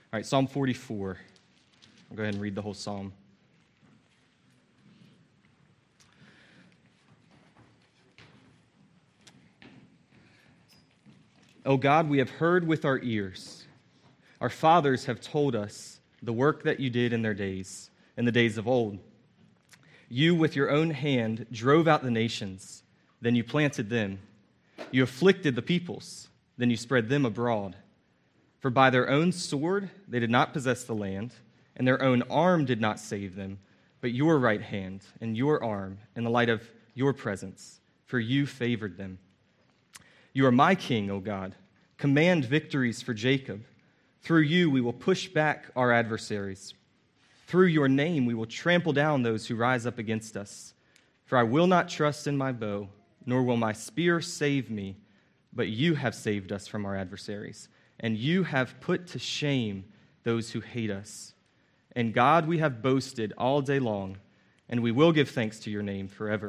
All right, Psalm 44. I'll go ahead and read the whole psalm. O God, we have heard with our ears. Our fathers have told us the work that you did in their days, in the days of old. You, with your own hand, drove out the nations. Then you planted them. You afflicted the peoples. Then you spread them abroad. For by their own sword they did not possess the land, and their own arm did not save them, but your right hand and your arm in the light of your presence, for you favored them. You are my king, O God. Command victories for Jacob. Through you we will push back our adversaries. Through your name we will trample down those who rise up against us. For I will not trust in my bow, nor will my spear save me, but you have saved us from our adversaries. And you have put to shame those who hate us. In God we have boasted all day long, and we will give thanks to your name forever.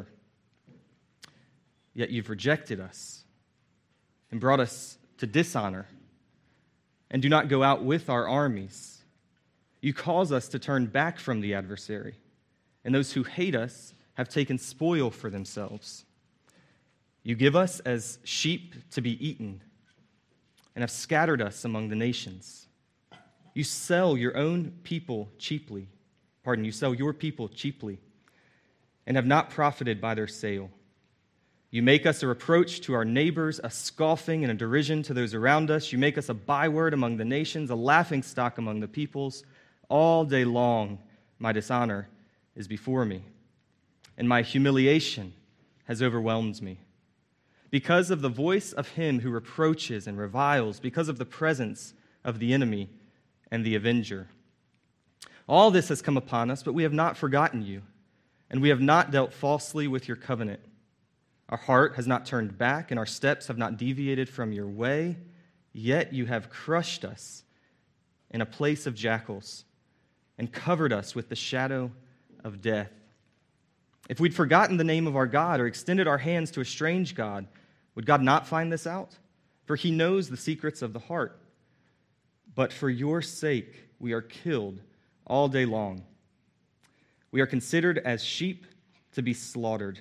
Yet you've rejected us and brought us to dishonor, and do not go out with our armies. You cause us to turn back from the adversary, and those who hate us have taken spoil for themselves. You give us as sheep to be eaten, and have scattered us among the nations. You sell your own people cheaply. You sell your people cheaply, and have not profited by their sale. You make us a reproach to our neighbors, a scoffing and a derision to those around us. You make us a byword among the nations, a laughingstock among the peoples. All day long my dishonor is before me, and my humiliation has overwhelmed me. Because of the voice of him who reproaches and reviles, because of the presence of the enemy and the avenger. All this has come upon us, but we have not forgotten you, and we have not dealt falsely with your covenant. Our heart has not turned back, and our steps have not deviated from your way, yet you have crushed us in a place of jackals and covered us with the shadow of death. If we'd forgotten the name of our God or extended our hands to a strange God, would God not find this out? For he knows the secrets of the heart. But for your sake we are killed all day long. We are considered as sheep to be slaughtered.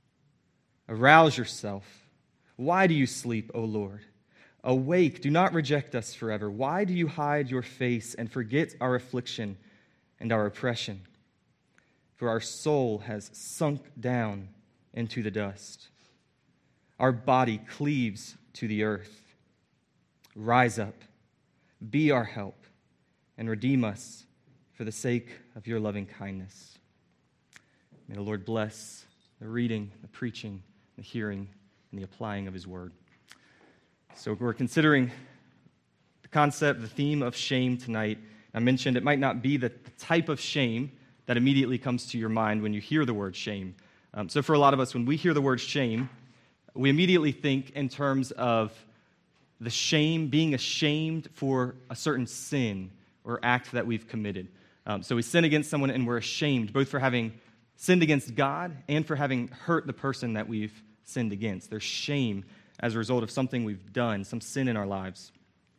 Arouse yourself. Why do you sleep, O Lord? Awake, do not reject us forever. Why do you hide your face and forget our affliction and our oppression? For our soul has sunk down into the dust. Our body cleaves to the earth. Rise up, be our help, and redeem us for the sake of your loving kindness. May the Lord bless the reading, the preaching, the hearing, and the applying of his word. So we're considering the concept, the theme of shame tonight. I mentioned it might not be the type of shame that immediately comes to your mind when you hear the word shame. So for a lot of us, when we hear the word shame, we immediately think in terms of the shame, being ashamed for a certain sin or act that we've committed. So we sin against someone and we're ashamed, both for having sinned against God and for having hurt the person that we've sinned against. There's shame as a result of something we've done, some sin in our lives.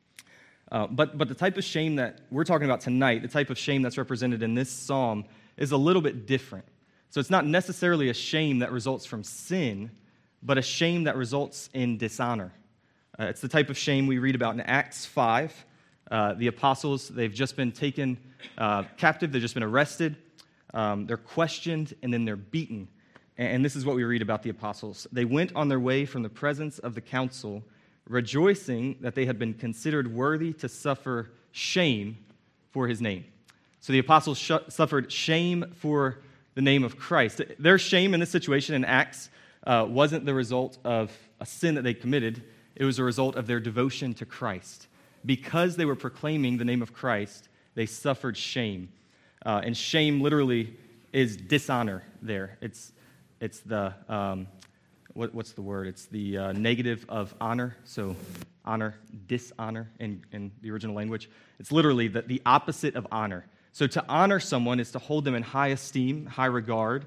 But the type of shame that we're talking about tonight, the type of shame that's represented in this psalm, is a little bit different. So it's not necessarily a shame that results from sin, but a shame that results in dishonor. It's the type of shame we read about in Acts 5. The apostles, they've just been taken captive, they've just been arrested, they're questioned, and then they're beaten. And this is what we read about the apostles. They went on their way from the presence of the council, rejoicing that they had been considered worthy to suffer shame for his name. So the apostles suffered shame for the name of Christ. Their shame in this situation in Acts wasn't the result of a sin that they committed. It was a result of their devotion to Christ. Because they were proclaiming the name of Christ, they suffered shame. And shame literally is dishonor there. It's the, what's the word? It's the negative of honor. So honor, dishonor in the original language. It's literally the opposite of honor. So to honor someone is to hold them in high esteem, high regard,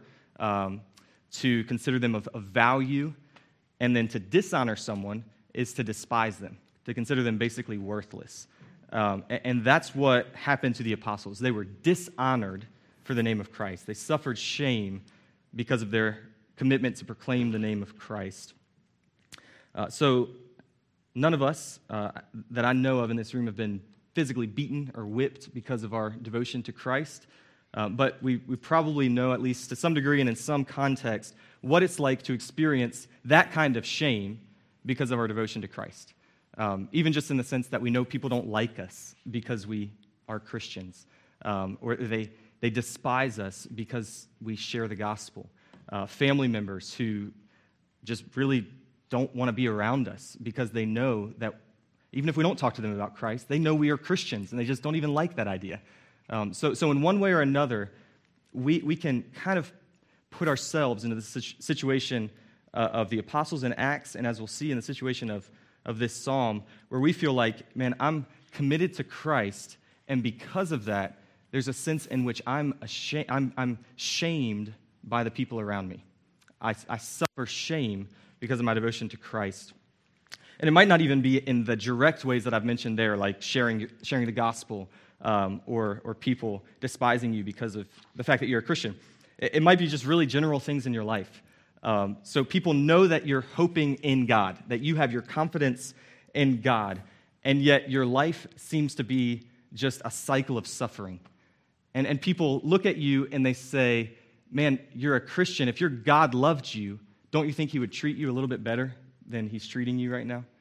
to consider them of value, and then to dishonor someone is to despise them, to consider them basically worthless. And that's what happened to the apostles. They were dishonored for the name of Christ. They suffered shame because of their commitment to proclaim the name of Christ. So none of us that I know of in this room have been physically beaten or whipped because of our devotion to Christ. But we probably know, at least to some degree and in some context, what it's like to experience that kind of shame because of our devotion to Christ. Even just in the sense that we know people don't like us because we are Christians, or they despise us because we share the gospel. Family members who just really don't want to be around us because they know that even if we don't talk to them about Christ, they know we are Christians, and they just don't even like that idea. So in one way or another, we can kind of put ourselves into the situation of the apostles in Acts, and as we'll see in the situation of this psalm, where we feel like, man, I'm committed to Christ, and because of that, there's a sense in which I'm shamed by the people around me. I suffer shame because of my devotion to Christ. And it might not even be in the direct ways that I've mentioned there, like sharing the gospel, or people despising you because of the fact that you're a Christian. It might be just really general things in your life. So people know that you're hoping in God, that you have your confidence in God, and yet your life seems to be just a cycle of suffering. And people look at you and they say, man, you're a Christian. If your God loved you, don't you think he would treat you a little bit better than he's treating you right now?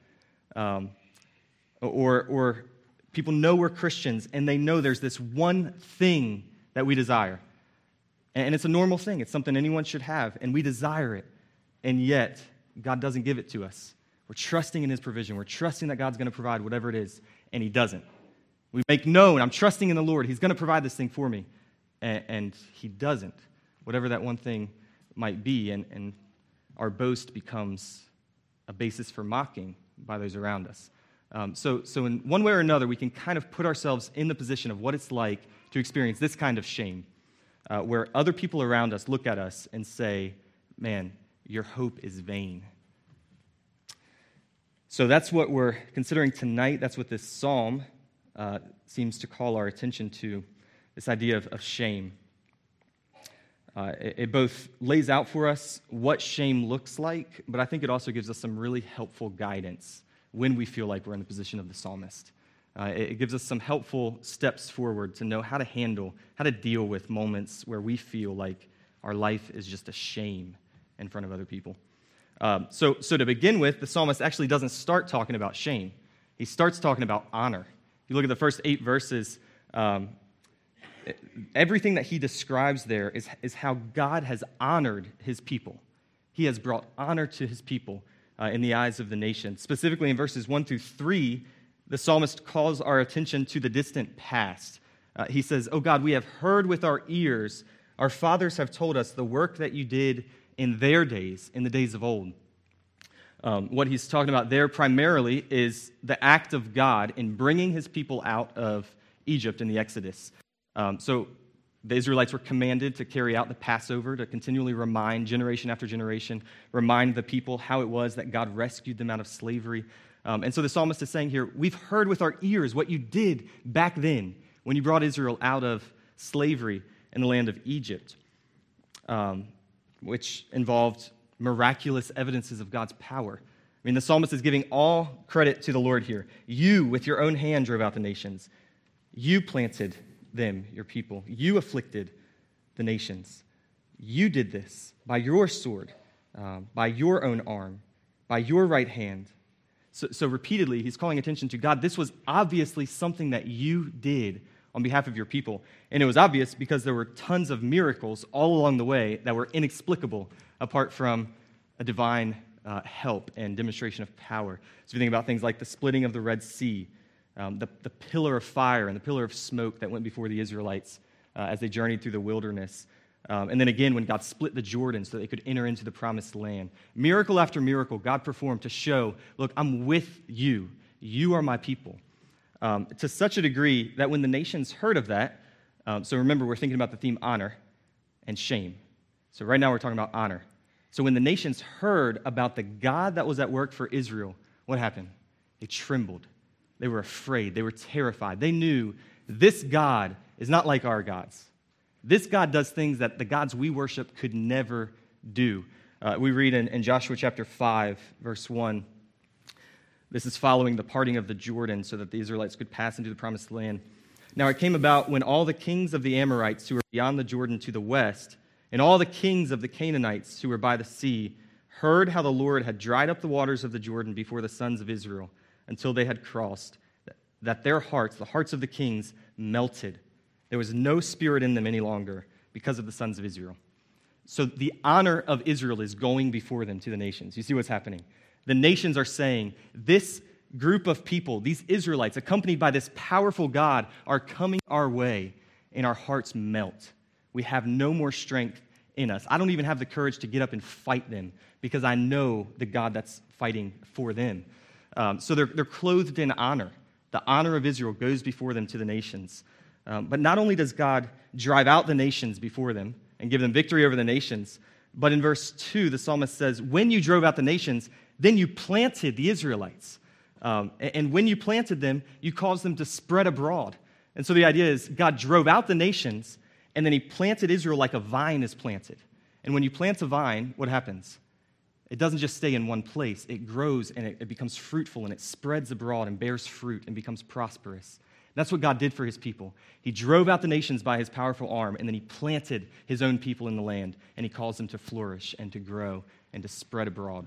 Or people know we're Christians, and they know there's this one thing that we desire. And it's a normal thing. It's something anyone should have, and we desire it. And yet, God doesn't give it to us. We're trusting in his provision. We're trusting that God's going to provide whatever it is, and he doesn't. We make known, I'm trusting in the Lord. He's going to provide this thing for me. And he doesn't, whatever that one thing might be. And our boast becomes a basis for mocking by those around us. So in one way or another, we can kind of put ourselves in the position of what it's like to experience this kind of shame, where other people around us look at us and say, man, your hope is vain. So that's what we're considering tonight. That's what this psalm seems to call our attention to, this idea of shame. It both lays out for us what shame looks like, but I think it also gives us some really helpful guidance when we feel like we're in the position of the psalmist. It gives us some helpful steps forward to know how to deal with moments where we feel like our life is just a shame in front of other people. So to begin with, the psalmist actually doesn't start talking about shame. He starts talking about honor. If you look at the first 8 verses, everything that he describes there is how God has honored his people. He has brought honor to his people in the eyes of the nation. Specifically in verses 1 through 3, the psalmist calls our attention to the distant past. He says, "Oh God, we have heard with our ears, our fathers have told us the work that you did in their days, in the days of old." What he's talking about there primarily is the act of God in bringing his people out of Egypt in the Exodus. So the Israelites were commanded to carry out the Passover, to continually remind generation after generation, remind the people how it was that God rescued them out of slavery. And so the psalmist is saying here, we've heard with our ears what you did back then when you brought Israel out of slavery in the land of Egypt, which involved miraculous evidences of God's power. I mean, the psalmist is giving all credit to the Lord here. You, with your own hand, drove out the nations. You planted them, your people. You afflicted the nations. You did this by your sword, by your own arm, by your right hand. So repeatedly, he's calling attention to God. This was obviously something that you did on behalf of your people. And it was obvious because there were tons of miracles all along the way that were inexplicable apart from a divine help and demonstration of power. So if you think about things like the splitting of the Red Sea, the pillar of fire and the pillar of smoke that went before the Israelites as they journeyed through the wilderness. And then again, when God split the Jordan so they could enter into the promised land. Miracle after miracle, God performed to show, look, I'm with you. You are my people. To such a degree that when the nations heard of that, so remember, we're thinking about the theme honor and shame. So right now we're talking about honor. So when the nations heard about the God that was at work for Israel, what happened? They trembled. They were afraid. They were terrified. They knew this God is not like our gods. This God does things that the gods we worship could never do. We read in Joshua chapter 5, verse 1. This is following the parting of the Jordan so that the Israelites could pass into the promised land. Now it came about when all the kings of the Amorites who were beyond the Jordan to the west, and all the kings of the Canaanites who were by the sea, heard how the Lord had dried up the waters of the Jordan before the sons of Israel until they had crossed, that their hearts, the hearts of the kings, melted. There was no spirit in them any longer because of the sons of Israel. So the honor of Israel is going before them to the nations. You see what's happening? The nations are saying, this group of people, these Israelites, accompanied by this powerful God, are coming our way, and our hearts melt. We have no more strength in us. I don't even have the courage to get up and fight them because I know the God that's fighting for them. So they're clothed in honor. The honor of Israel goes before them to the nations. But not only does God drive out the nations before them and give them victory over the nations, but in verse 2, the psalmist says, when you drove out the nations, then you planted the Israelites. And when you planted them, you caused them to spread abroad. And so the idea is God drove out the nations, and then he planted Israel like a vine is planted. And when you plant a vine, what happens? It doesn't just stay in one place. It grows, and it becomes fruitful, and it spreads abroad and bears fruit and becomes prosperous. That's what God did for his people. He drove out the nations by his powerful arm, and then he planted his own people in the land, and he caused them to flourish and to grow and to spread abroad.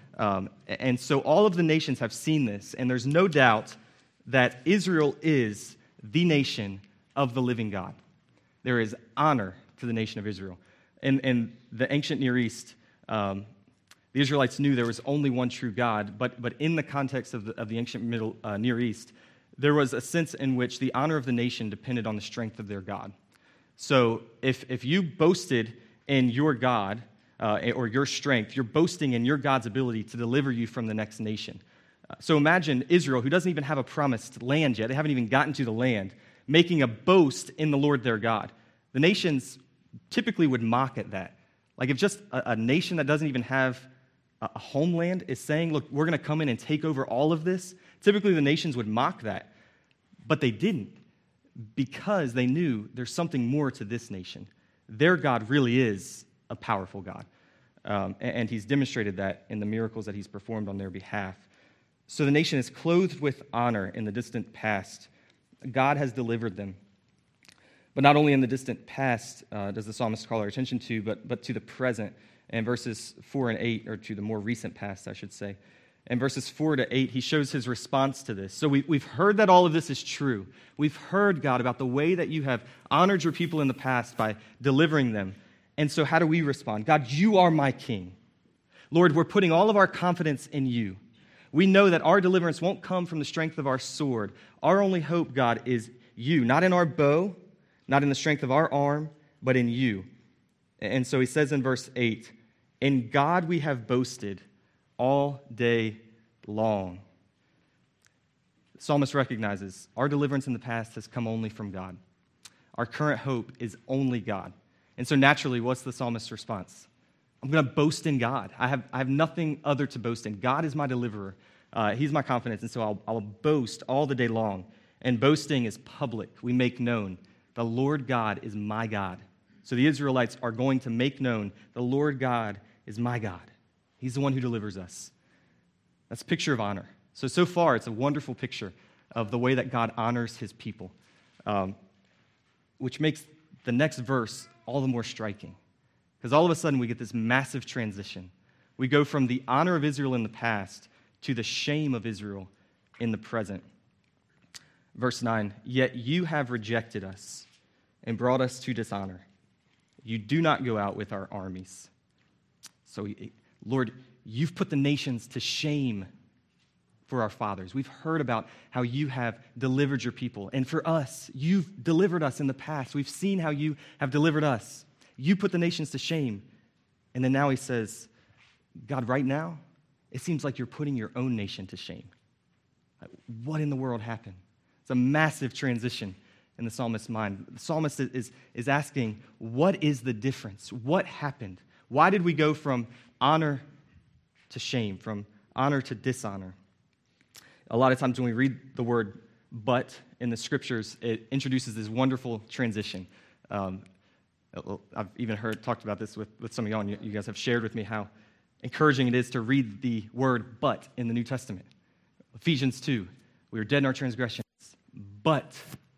And so all of the nations have seen this, and there's no doubt that Israel is the nation of the living God. There is honor to the nation of Israel. In the ancient Near East, the Israelites knew there was only one true God, but in the context of the ancient Near East, there was a sense in which the honor of the nation depended on the strength of their God. So if you boasted in your God or your strength, you're boasting in your God's ability to deliver you from the next nation. So imagine Israel, who doesn't even have a promised land yet, they haven't even gotten to the land, making a boast in the Lord their God. The nations typically would mock at that. Like if just a nation that doesn't even have a homeland is saying, look, we're going to come in and take over all of this, typically the nations would mock that. But they didn't, because they knew there's something more to this nation. Their God really is a powerful God. And he's demonstrated that in the miracles that he's performed on their behalf. So the nation is clothed with honor in the distant past. God has delivered them. But not only in the distant past does the psalmist call our attention to, but to the present. And verses 4 and 8, or to the more recent past, I should say. In verses 4 to 8, he shows his response to this. So we've heard that all of this is true. We've heard, God, about the way that you have honored your people in the past by delivering them. And so how do we respond? God, you are my king. Lord, we're putting all of our confidence in you. We know that our deliverance won't come from the strength of our sword. Our only hope, God, is you, not in our bow, not in the strength of our arm, but in you. And so he says in verse 8, in God we have boasted all day long. The psalmist recognizes our deliverance in the past has come only from God. Our current hope is only God. And so naturally, what's the psalmist's response? I'm going to boast in God. I have nothing other to boast in. God is my deliverer. He's my confidence, and so I'll boast all the day long. And boasting is public. We make known the Lord God is my God. So the Israelites are going to make known the Lord God is my God. He's the one who delivers us. That's a picture of honor. So far, it's a wonderful picture of the way that God honors his people, which makes the next verse all the more striking. Because all of a sudden, we get this massive transition. We go from the honor of Israel in the past to the shame of Israel in the present. Verse 9, yet you have rejected us and brought us to dishonor. You do not go out with our armies. So, Lord, you've put the nations to shame for our fathers. We've heard about how you have delivered your people. And for us, you've delivered us in the past. We've seen how you have delivered us. You put the nations to shame. And then now he says, God, right now, it seems like you're putting your own nation to shame. What in the world happened? It's a massive transition in the psalmist's mind. The psalmist is asking, what is the difference? What happened? Why did we go from honor to shame, from honor to dishonor? a lot of times when we read the word but in the scriptures, it introduces this wonderful transition. I've even talked about this with some of y'all, and you guys have shared with me how encouraging it is to read the word but in the New Testament. Ephesians 2, we were dead in our transgressions, but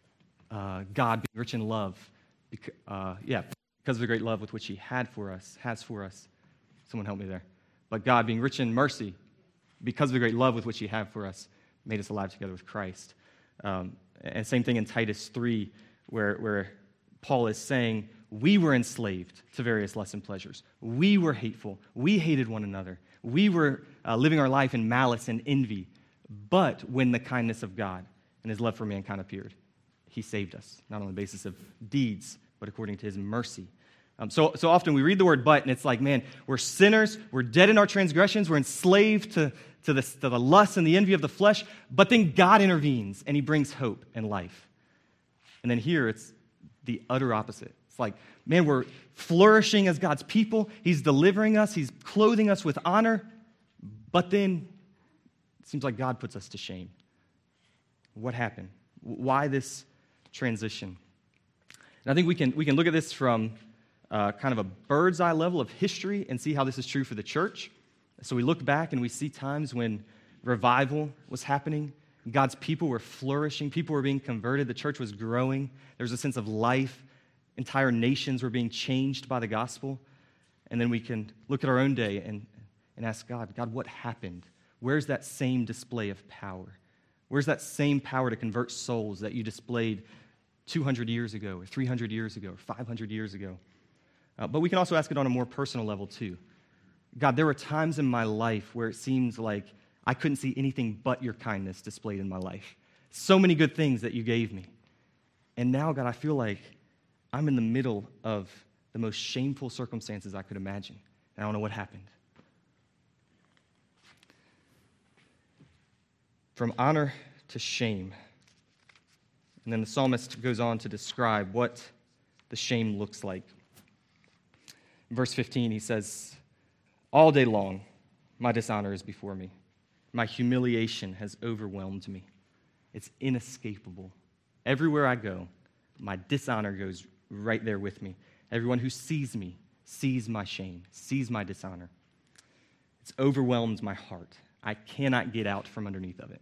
God, being rich in love, because of the great love with which he has for us. Someone help me there. But God, being rich in mercy, because of the great love with which he had for us, made us alive together with Christ. And same thing in Titus 3, where Paul is saying, we were enslaved to various lusts and pleasures. We were hateful. We hated one another. We were living our life in malice and envy. But when the kindness of God and his love for mankind appeared, he saved us, not on the basis of deeds, but according to his mercy. So often we read the word but, and it's like, man, we're sinners, we're dead in our transgressions, we're enslaved to the lust and the envy of the flesh, but then God intervenes, and he brings hope and life. And then here it's the utter opposite. It's like, man, we're flourishing as God's people, he's delivering us, he's clothing us with honor, but then it seems like God puts us to shame. What happened? Why this transition? And I think we can look at this from kind of a bird's eye level of history and see how this is true for the church. So we look back and we see times when revival was happening, God's people were flourishing, people were being converted, the church was growing, there was a sense of life, entire nations were being changed by the gospel. And then we can look at our own day and ask God, what happened? Where's that same display of power? Where's that same power to convert souls that you displayed 200 years ago, or 300 years ago, or 500 years ago? But we can also ask it on a more personal level, too. God, there were times in my life where it seems like I couldn't see anything but your kindness displayed in my life. So many good things that you gave me. And now, God, I feel like I'm in the middle of the most shameful circumstances I could imagine. And I don't know what happened. From honor to shame. And then the psalmist goes on to describe what the shame looks like. In verse 15, he says, all day long, my dishonor is before me. My humiliation has overwhelmed me. It's inescapable. Everywhere I go, my dishonor goes right there with me. Everyone who sees me sees my shame, sees my dishonor. It's overwhelmed my heart. I cannot get out from underneath of it.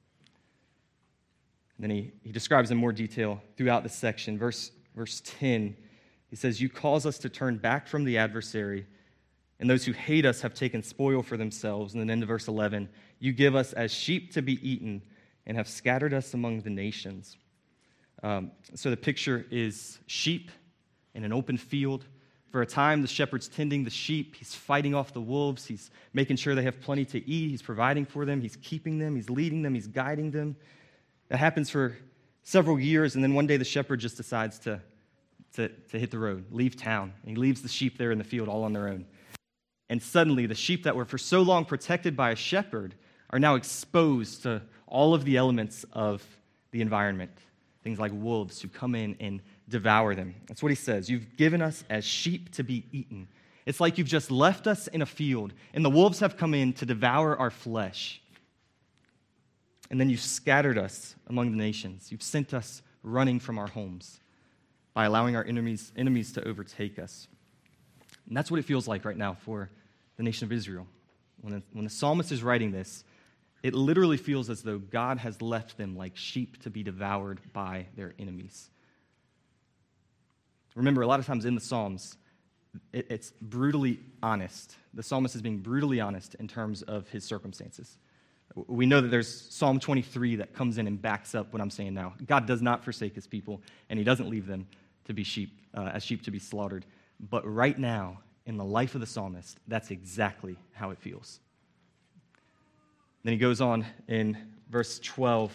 And then he describes in more detail throughout the section. Verse 10, he says, you cause us to turn back from the adversary, and those who hate us have taken spoil for themselves. And then into verse 11, you give us as sheep to be eaten and have scattered us among the nations. So the picture is sheep in an open field. For a time, the shepherd's tending the sheep. He's fighting off the wolves. He's making sure they have plenty to eat. He's providing for them. He's keeping them. He's leading them. He's guiding them. That happens for several years, and then one day the shepherd just decides to hit the road, leave town. And he leaves the sheep there in the field all on their own. And suddenly, the sheep that were for so long protected by a shepherd are now exposed to all of the elements of the environment. Things like wolves who come in and devour them. That's what he says. You've given us as sheep to be eaten. It's like you've just left us in a field, and the wolves have come in to devour our flesh. And then you've scattered us among the nations. You've sent us running from our homes by allowing our enemies to overtake us. And that's what it feels like right now for the nation of Israel. When the psalmist is writing this, it literally feels as though God has left them like sheep to be devoured by their enemies. Remember, a lot of times in the Psalms, it's brutally honest. The psalmist is being brutally honest in terms of his circumstances. We know that there's Psalm 23 that comes in and backs up what I'm saying now. God does not forsake his people, and he doesn't leave them to be sheep, as sheep to be slaughtered. But right now, in the life of the psalmist, that's exactly how it feels. Then he goes on in verse 12,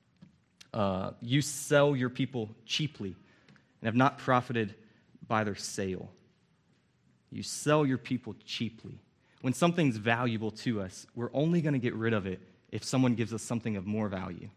you sell your people cheaply and have not profited by their sale. You sell your people cheaply. When something's valuable to us, we're only going to get rid of it if someone gives us something of more value.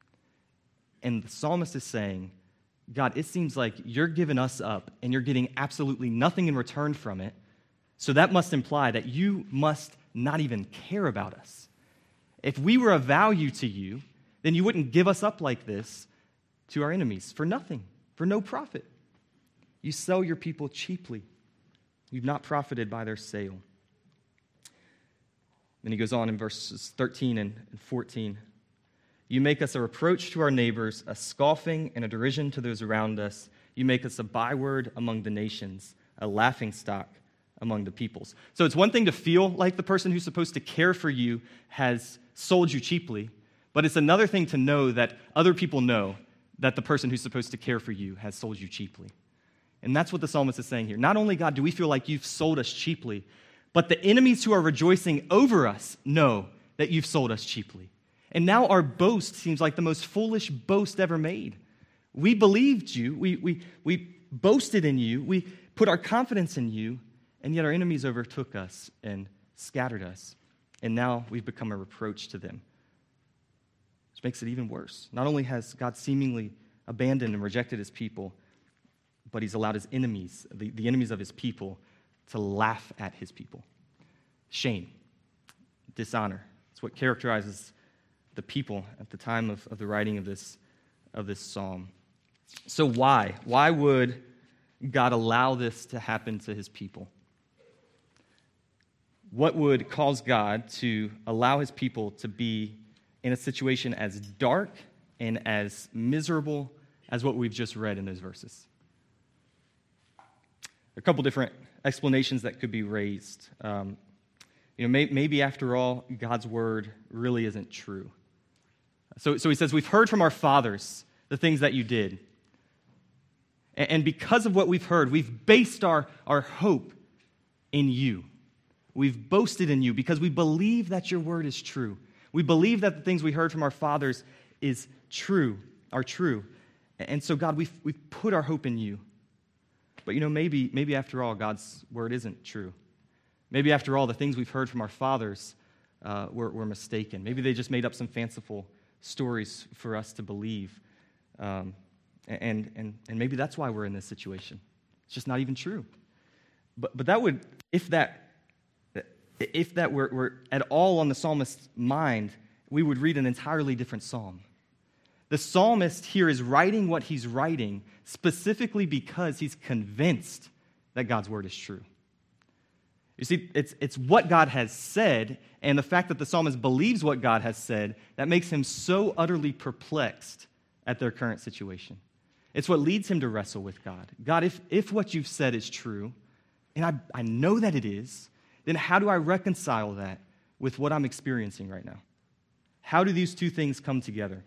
And the psalmist is saying, God, it seems like you're giving us up and you're getting absolutely nothing in return from it, so that must imply that you must not even care about us. If we were of value to you, then you wouldn't give us up like this to our enemies for nothing, for no profit. You sell your people cheaply. You've not profited by their sale. Then he goes on in verses 13 and 14. You make us a reproach to our neighbors, a scoffing and a derision to those around us. You make us a byword among the nations, a laughingstock among the peoples. So it's one thing to feel like the person who's supposed to care for you has sold you cheaply, but it's another thing to know that other people know that the person who's supposed to care for you has sold you cheaply. And that's what the psalmist is saying here. Not only, God, do we feel like you've sold us cheaply, but the enemies who are rejoicing over us know that you've sold us cheaply. And now our boast seems like the most foolish boast ever made. We believed you. We boasted in you. We put our confidence in you, and yet our enemies overtook us and scattered us. And now we've become a reproach to them, which makes it even worse. Not only has God seemingly abandoned and rejected his people, but he's allowed his enemies, the enemies of his people, to laugh at his people. Shame, dishonor. It's what characterizes the people at the time of the writing of this psalm. So why? Why would God allow this to happen to his people? What would cause God to allow his people to be in a situation as dark and as miserable as what we've just read in those verses? There are a couple different explanations that could be raised. Maybe after all, God's word really isn't true. So he says, we've heard from our fathers the things that you did. And because of what we've heard, we've based our hope in you. We've boasted in you because we believe that your word is true. We believe that the things we heard from our fathers are true. And so, God, we've put our hope in you. But, maybe after all, God's word isn't true. Maybe after all, the things we've heard from our fathers were mistaken. Maybe they just made up some fanciful stories for us to believe. And maybe that's why we're in this situation. It's just not even true. But that would, if that were at all on the psalmist's mind, we would read an entirely different psalm. The psalmist here is writing what he's writing specifically because he's convinced that God's word is true. You see, it's what God has said, and the fact that the psalmist believes what God has said, that makes him so utterly perplexed at their current situation. It's what leads him to wrestle with God. God, if what you've said is true, and I know that it is, then how do I reconcile that with what I'm experiencing right now? How do these two things come together?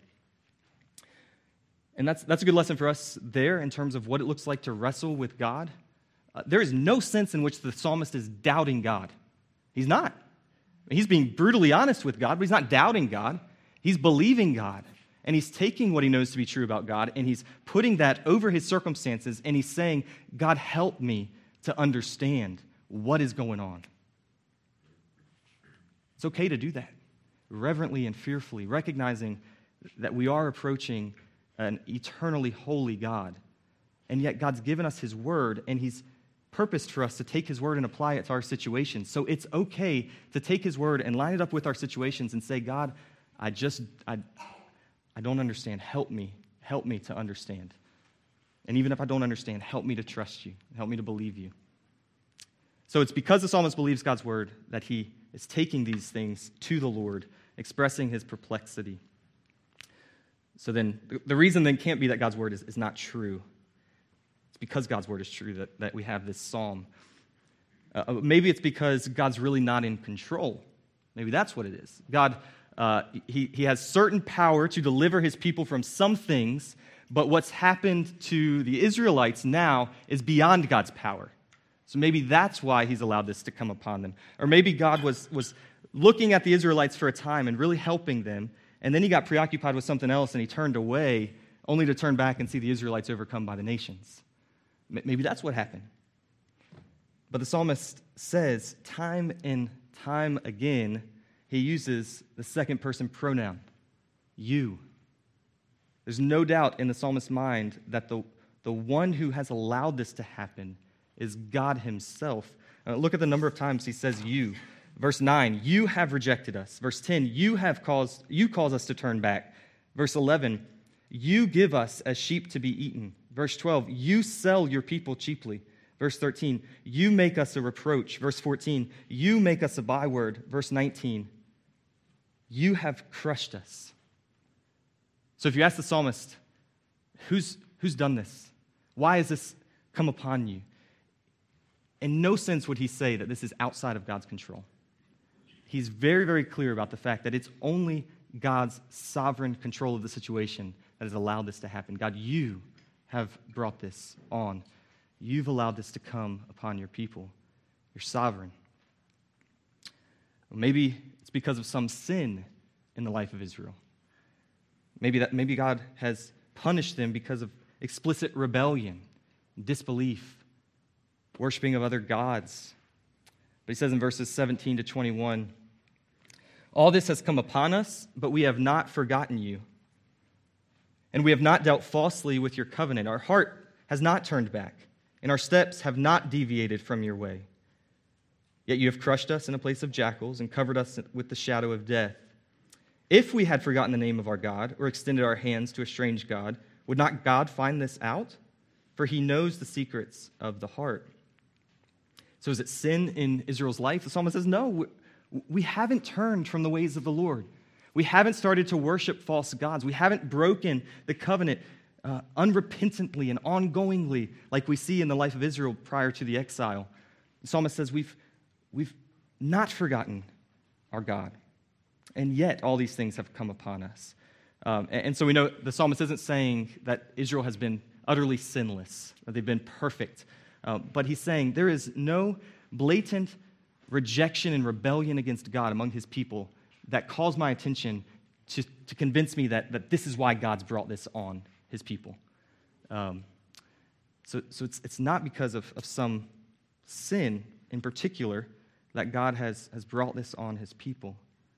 And that's a good lesson for us there in terms of what it looks like to wrestle with God. There is no sense in which the psalmist is doubting God. He's not. He's being brutally honest with God, but he's not doubting God. He's believing God, and he's taking what he knows to be true about God, and he's putting that over his circumstances, and he's saying, God, help me to understand what is going on. It's okay to do that, reverently and fearfully, recognizing that we are approaching an eternally holy God, and yet God's given us his word, and he's purposed for us to take his word and apply it to our situations. So it's okay to take his word and line it up with our situations and say, God, I don't understand. Help me to understand. And even if I don't understand, help me to trust you. Help me to believe you. So it's because the psalmist believes God's word that he is taking these things to the Lord, expressing his perplexity. So then the reason then can't be that God's word is not true. It's because God's word is true that we have this psalm. Maybe it's because God's really not in control. Maybe that's what it is. God, he has certain power to deliver his people from some things, but what's happened to the Israelites now is beyond God's power. So maybe that's why he's allowed this to come upon them. Or maybe God was looking at the Israelites for a time and really helping them, and then he got preoccupied with something else and he turned away, only to turn back and see the Israelites overcome by the nations. Maybe that's what happened. But the psalmist says time and time again, he uses the second person pronoun, you. There's no doubt in the psalmist's mind that the one who has allowed this to happen is God himself. Look at the number of times he says you. Verse 9, you have rejected us. Verse 10, you cause us to turn back. Verse 11, you give us as sheep to be eaten. Verse 12, you sell your people cheaply. Verse 13, you make us a reproach. Verse 14, you make us a byword. Verse 19, you have crushed us. So if you ask the psalmist, who's done this? Why has this come upon you? In no sense would he say that this is outside of God's control. He's very, very clear about the fact that it's only God's sovereign control of the situation that has allowed this to happen. God, you have brought this on. You've allowed this to come upon your people. You're sovereign. Maybe it's because of some sin in the life of Israel. Maybe God has punished them because of explicit rebellion, disbelief, worshiping of other gods. But he says in verses 17 to 21, all this has come upon us, but we have not forgotten you. And we have not dealt falsely with your covenant. Our heart has not turned back, and our steps have not deviated from your way. Yet you have crushed us in a place of jackals and covered us with the shadow of death. If we had forgotten the name of our God or extended our hands to a strange God, would not God find this out? For he knows the secrets of the heart. So is it sin in Israel's life? The psalmist says, no, we haven't turned from the ways of the Lord. We haven't started to worship false gods. We haven't broken the covenant unrepentantly and ongoingly like we see in the life of Israel prior to the exile. The psalmist says we've not forgotten our God, and yet all these things have come upon us. And so we know the psalmist isn't saying that Israel has been utterly sinless, that they've been perfect, but he's saying there is no blatant rejection and rebellion against God among his people that calls my attention to convince me that this is why God's brought this on his people. So it's not because of some sin in particular that God has brought this on his people.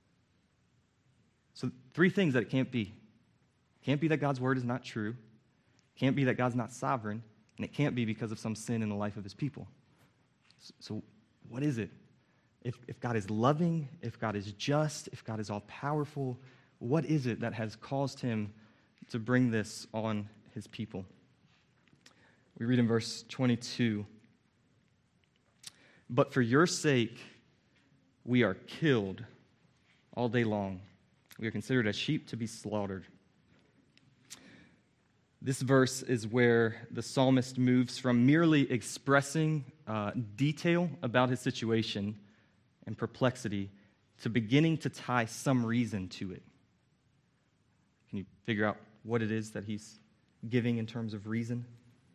So three things that it can't be. It can't be that God's word is not true. It can't be that God's not sovereign. And it can't be because of some sin in the life of his people. So what is it? If God is loving, if God is just, if God is all-powerful, what is it that has caused him to bring this on his people? We read in verse 22, but for your sake we are killed all day long. We are considered as sheep to be slaughtered. This verse is where the psalmist moves from merely expressing detail about his situation and perplexity to beginning to tie some reason to it. Can you figure out what it is that he's giving in terms of reason?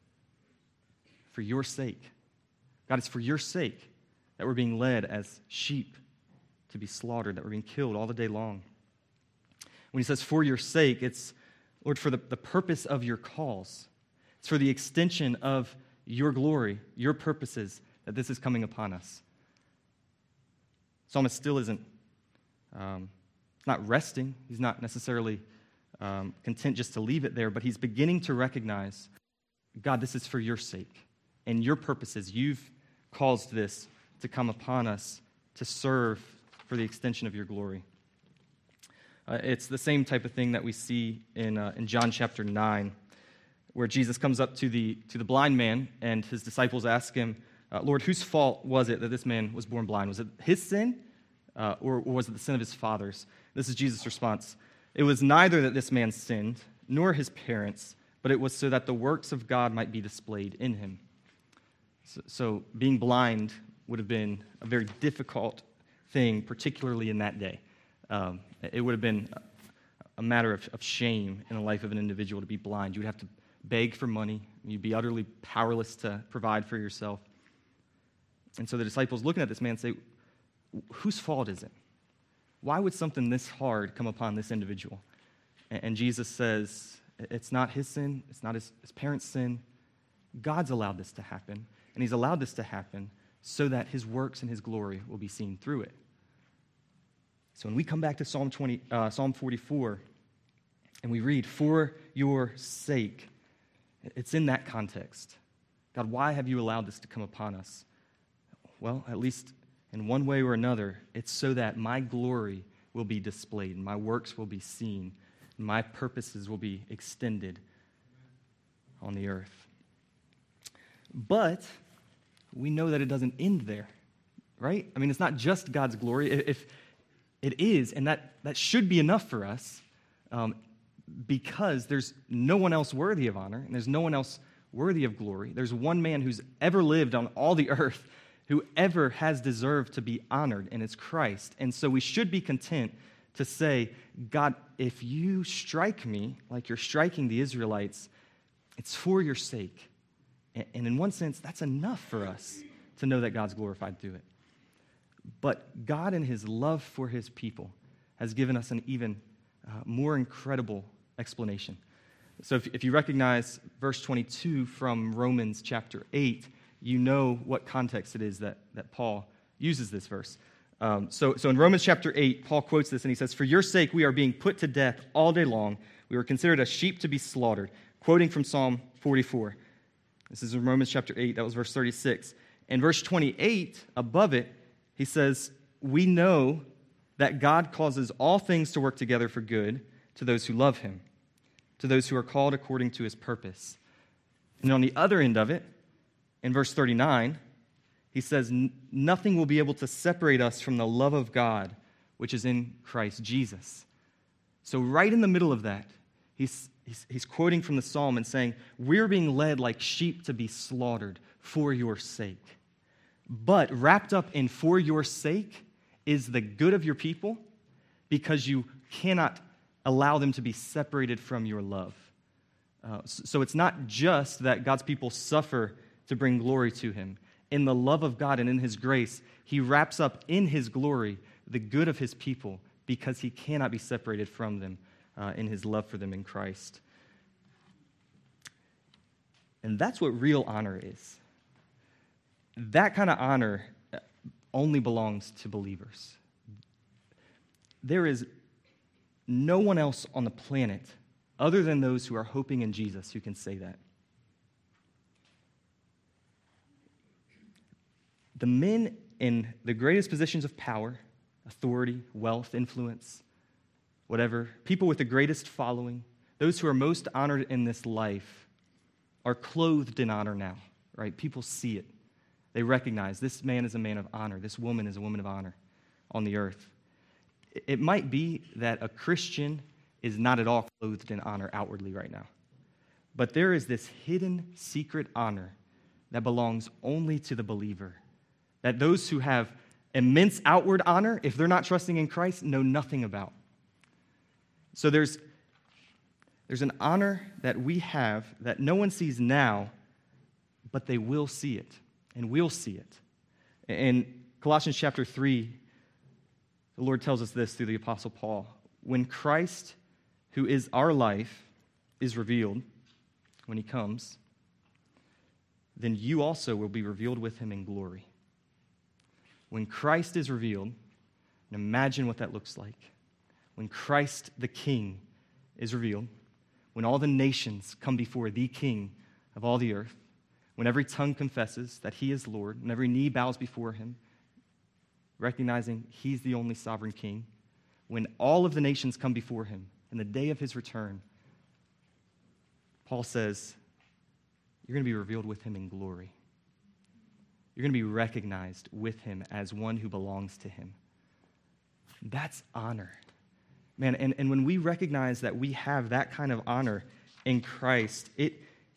For your sake. God, it's for your sake that we're being led as sheep to be slaughtered, that we're being killed all the day long. When he says for your sake, it's, Lord, for the purpose of your cause. It's for the extension of your glory, your purposes, that this is coming upon us. Psalmist still isn't not resting. He's not necessarily content just to leave it there, but he's beginning to recognize, God, this is for your sake and your purposes. You've caused this to come upon us to serve for the extension of your glory. It's the same type of thing that we see in John chapter 9, where Jesus comes up to the blind man, and his disciples ask him, Lord, whose fault was it that this man was born blind? Was it his sin, or was it the sin of his father's? This is Jesus' response. It was neither that this man sinned, nor his parents, but it was so that the works of God might be displayed in him. So being blind would have been a very difficult thing, particularly in that day. It would have been a matter of shame in the life of an individual to be blind. You would have to beg for money. You'd be utterly powerless to provide for yourself. And so the disciples looking at this man say, whose fault is it? Why would something this hard come upon this individual? And Jesus says, it's not his sin. It's not his parents' sin. God's allowed this to happen. And he's allowed this to happen so that his works and his glory will be seen through it. So when we come back to Psalm 44, and we read, for your sake, it's in that context. God, why have you allowed this to come upon us? Well, at least in one way or another, it's so that my glory will be displayed, my works will be seen, my purposes will be extended on the earth. But we know that it doesn't end there, right? I mean, it's not just God's glory. If it is, and that should be enough for us, because there's no one else worthy of honor, and there's no one else worthy of glory. There's one man who's ever lived on all the earth who ever has deserved to be honored, and it's Christ. And so we should be content to say, God, if you strike me like you're striking the Israelites, it's for your sake. And in one sense, that's enough for us to know that God's glorified through it. But God, in his love for his people, has given us an even more incredible explanation. So if you recognize verse 22 from Romans chapter 8, you know what context it is that Paul uses this verse. So in Romans chapter 8, Paul quotes this, and he says, "For your sake we are being put to death all day long. We were considered as sheep to be slaughtered," quoting from Psalm 44. This is in Romans chapter 8, that was verse 36. And verse 28, above it, he says, "We know that God causes all things to work together for good to those who love him, to those who are called according to his purpose." And on the other end of it, in verse 39, he says, "Nothing will be able to separate us from the love of God, which is in Christ Jesus." So right in the middle of that, he's quoting from the psalm and saying, we're being led like sheep to be slaughtered for your sake. But wrapped up in "for your sake" is the good of your people, because you cannot allow them to be separated from your love. So it's not just that God's people suffer to bring glory to him. In the love of God and in his grace, he wraps up in his glory the good of his people, because he cannot be separated from them in his love for them in Christ. And that's what real honor is. That kind of honor only belongs to believers. There is no one else on the planet other than those who are hoping in Jesus who can say that. The men in the greatest positions of power, authority, wealth, influence, whatever, people with the greatest following, those who are most honored in this life, are clothed in honor now, right? People see it. They recognize this man is a man of honor. This woman is a woman of honor on the earth. It might be that a Christian is not at all clothed in honor outwardly right now. But there is this hidden, secret honor that belongs only to the believer, that those who have immense outward honor, if they're not trusting in Christ, know nothing about. So there's an honor that we have that no one sees now, but they will see it, and we'll see it. In Colossians chapter 3, the Lord tells us this through the Apostle Paul: when Christ, who is our life, is revealed, when he comes, then you also will be revealed with him in glory. When Christ is revealed, and imagine what that looks like. When Christ the King is revealed, when all the nations come before the King of all the earth, when every tongue confesses that he is Lord, when every knee bows before him, recognizing he's the only sovereign King, when all of the nations come before him in the day of his return, Paul says, you're going to be revealed with him in glory. You're going to be recognized with him as one who belongs to him. That's honor. Man, and when we recognize that we have that kind of honor in Christ, it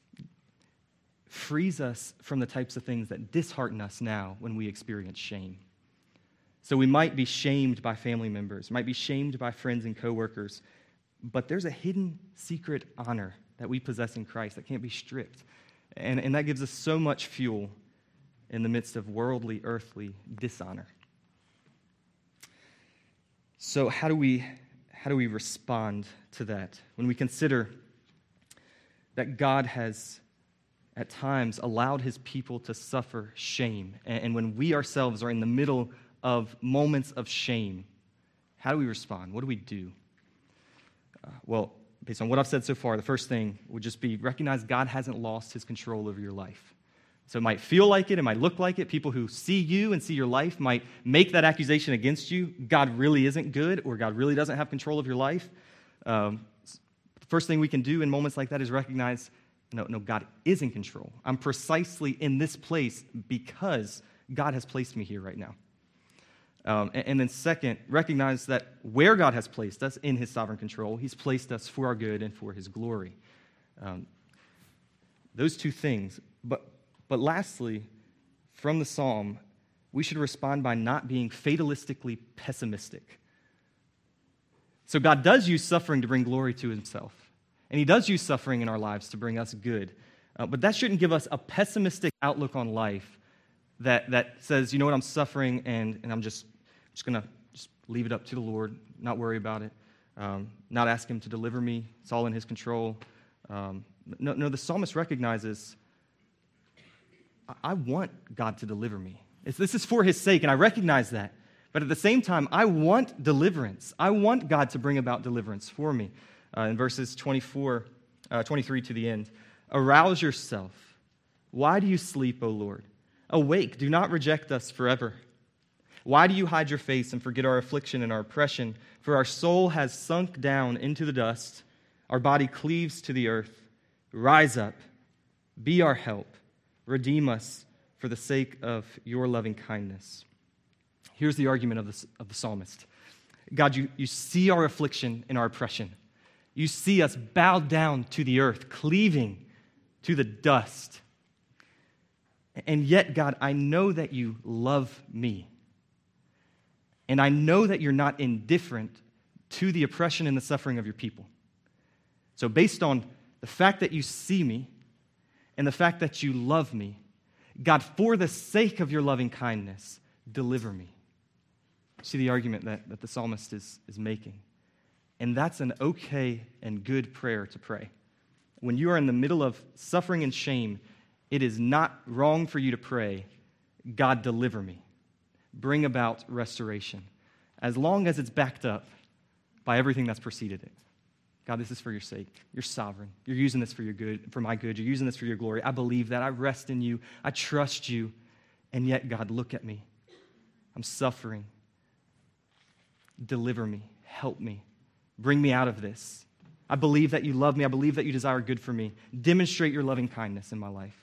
frees us from the types of things that dishearten us now when we experience shame. So we might be shamed by family members, might be shamed by friends and coworkers, but there's a hidden, secret honor that we possess in Christ that can't be stripped. And that gives us so much fuel in the midst of worldly, earthly dishonor. So how do we respond to that when we consider that God has at times allowed his people to suffer shame, and when we ourselves are in the middle of moments of shame, how do we respond? What do we do? Well, based on what I've said so far, the first thing would just be recognize God hasn't lost his control over your life. So it might feel like it might look like it. People who see you and see your life might make that accusation against you. God really isn't good, or God really doesn't have control of your life. The first thing we can do in moments like that is recognize, no, God is in control. I'm precisely in this place because God has placed me here right now. And then second, recognize that where God has placed us in his sovereign control, he's placed us for our good and for his glory. Those two things. But lastly, from the psalm, we should respond by not being fatalistically pessimistic. So God does use suffering to bring glory to himself. And he does use suffering in our lives to bring us good. But that shouldn't give us a pessimistic outlook on life that says, you know what, I'm suffering and I'm just going to leave it up to the Lord, not worry about it, not ask him to deliver me. It's all in his control. No, the psalmist recognizes, I want God to deliver me. This is for his sake, and I recognize that. But at the same time, I want deliverance. I want God to bring about deliverance for me. In verses 23 to the end, arouse yourself. Why do you sleep, O Lord? Awake, do not reject us forever. Why do you hide your face and forget our affliction and our oppression? For our soul has sunk down into the dust. Our body cleaves to the earth. Rise up, be our help. Redeem us for the sake of your loving kindness. Here's the argument of the psalmist. God, you see our affliction and our oppression. You see us bowed down to the earth, cleaving to the dust. And yet, God, I know that you love me. And I know that you're not indifferent to the oppression and the suffering of your people. So based on the fact that you see me and the fact that you love me, God, for the sake of your loving kindness, deliver me. See the argument that the psalmist is making. And that's an okay and good prayer to pray. When you are in the middle of suffering and shame, it is not wrong for you to pray, God, deliver me. Bring about restoration, as long as it's backed up by everything that's preceded it. God, this is for your sake. You're sovereign. You're using this for your good, for my good. You're using this for your glory. I believe that. I rest in you. I trust you. And yet, God, look at me. I'm suffering. Deliver me. Help me. Bring me out of this. I believe that you love me. I believe that you desire good for me. Demonstrate your loving kindness in my life.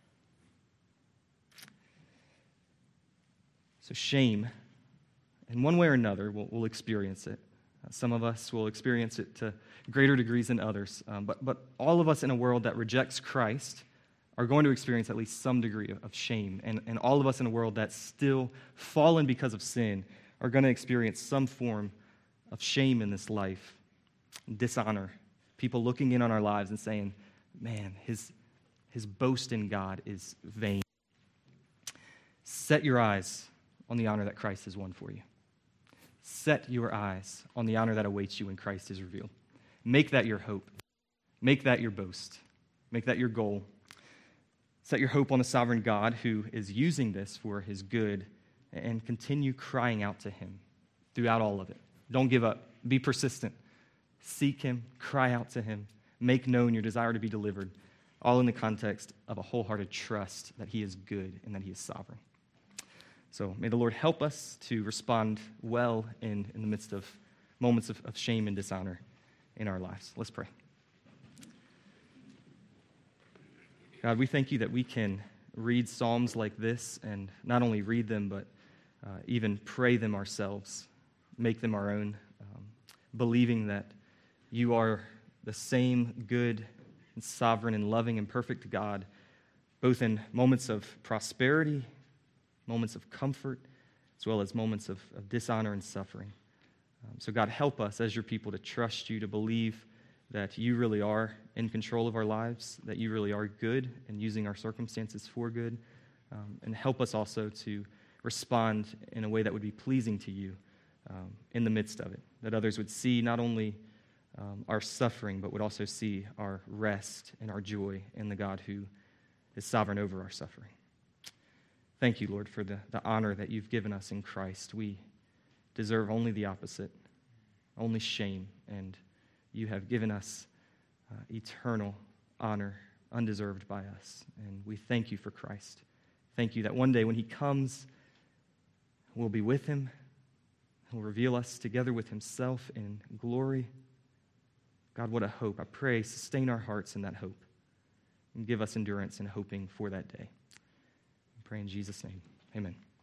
So shame, in one way or another, we'll experience it. Some of us will experience it to greater degrees than others. But all of us in a world that rejects Christ are going to experience at least some degree of shame. And all of us in a world that's still fallen because of sin are going to experience some form of shame in this life, dishonor. People looking in on our lives and saying, man, his boast in God is vain. Set your eyes on the honor that Christ has won for you. Set your eyes on the honor that awaits you when Christ is revealed. Make that your hope. Make that your boast. Make that your goal. Set your hope on the sovereign God who is using this for his good, and continue crying out to him throughout all of it. Don't give up. Be persistent. Seek him. Cry out to him. Make known your desire to be delivered, all in the context of a wholehearted trust that he is good and that he is sovereign. So may the Lord help us to respond well in the midst of moments of shame and dishonor in our lives. Let's pray. God, we thank you that we can read Psalms like this and not only read them, but even pray them ourselves, make them our own, believing that you are the same good and sovereign and loving and perfect God, both in moments of prosperity, moments of comfort, as well as moments of dishonor and suffering. So God, help us as your people to trust you, to believe that you really are in control of our lives, that you really are good and using our circumstances for good, and help us also to respond in a way that would be pleasing to you in the midst of it, that others would see not only our suffering, but would also see our rest and our joy in the God who is sovereign over our suffering. Thank you, Lord, for the honor that you've given us in Christ. We deserve only the opposite, only shame, and you have given us eternal honor, undeserved by us. And we thank you for Christ. Thank you that one day when he comes, we'll be with him. He'll reveal us together with himself in glory. God, what a hope. I pray, sustain our hearts in that hope and give us endurance in hoping for that day. I pray in Jesus' name. Amen.